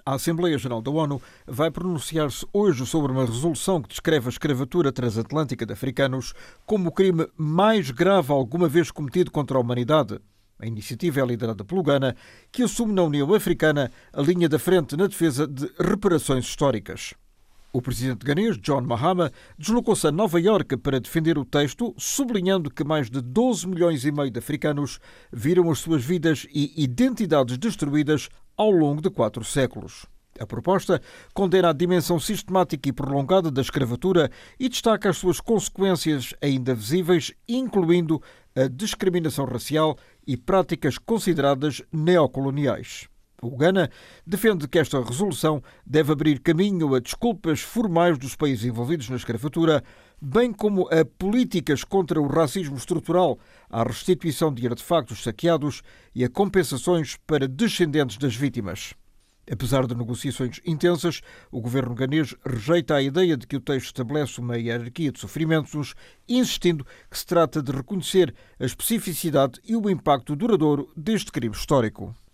A Assembleia Geral da ONU vai pronunciar-se hoje sobre uma resolução que descreve a escravatura transatlântica de africanos como o crime mais grave alguma vez cometido contra a humanidade. A iniciativa é liderada pelo Ghana, que assume na União Africana a linha da frente na defesa de reparações históricas. O presidente ganês, John Mahama, deslocou-se a Nova Iorque para defender o texto, sublinhando que mais de 12 milhões e meio de africanos viram as suas vidas e identidades destruídas ao longo de 4 séculos. A proposta condena a dimensão sistemática e prolongada da escravatura e destaca as suas consequências ainda visíveis, incluindo a discriminação racial e práticas consideradas neocoloniais. O Ghana defende que esta resolução deve abrir caminho a desculpas formais dos países envolvidos na escravatura, bem como a políticas contra o racismo estrutural, à restituição de artefactos saqueados e a compensações para descendentes das vítimas. Apesar de negociações intensas, o governo ganês rejeita a ideia de que o texto estabelece uma hierarquia de sofrimentos, insistindo que se trata de reconhecer a especificidade e o impacto duradouro deste crime histórico.